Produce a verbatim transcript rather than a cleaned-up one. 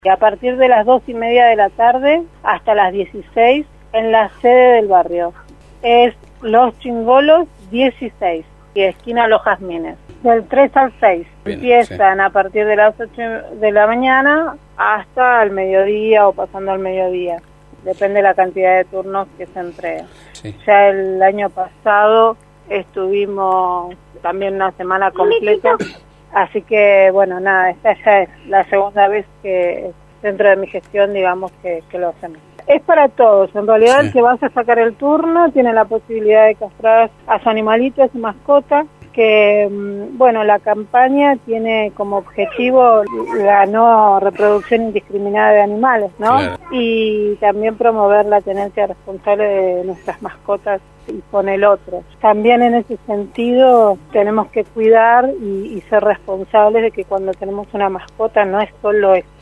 Y a partir de las dos y media de la tarde hasta las dieciséis en la sede del barrio. Es Los Chingolos dieciséis y esquina Los Jazmines. Del tres al seis. Bien, empiezan sí. A partir de las ocho de la mañana hasta el mediodía o pasando al mediodía. Depende de la cantidad de turnos que se entreguen. Sí. Ya el año pasado estuvimos también una semana completa, así que bueno, nada, esta ya es la segunda vez que dentro de mi gestión, digamos, que, que lo hacemos. Es para todos, en realidad sí. El que vas a sacar el turno tiene la posibilidad de castrar a su animalito, a su mascota, que bueno, la campaña tiene como objetivo la no reproducción indiscriminada de animales, ¿no? Claro. Y también promover la tenencia responsable de nuestras mascotas y con el otro. También en ese sentido tenemos que cuidar y, y ser responsables de que cuando tenemos una mascota no es solo esto.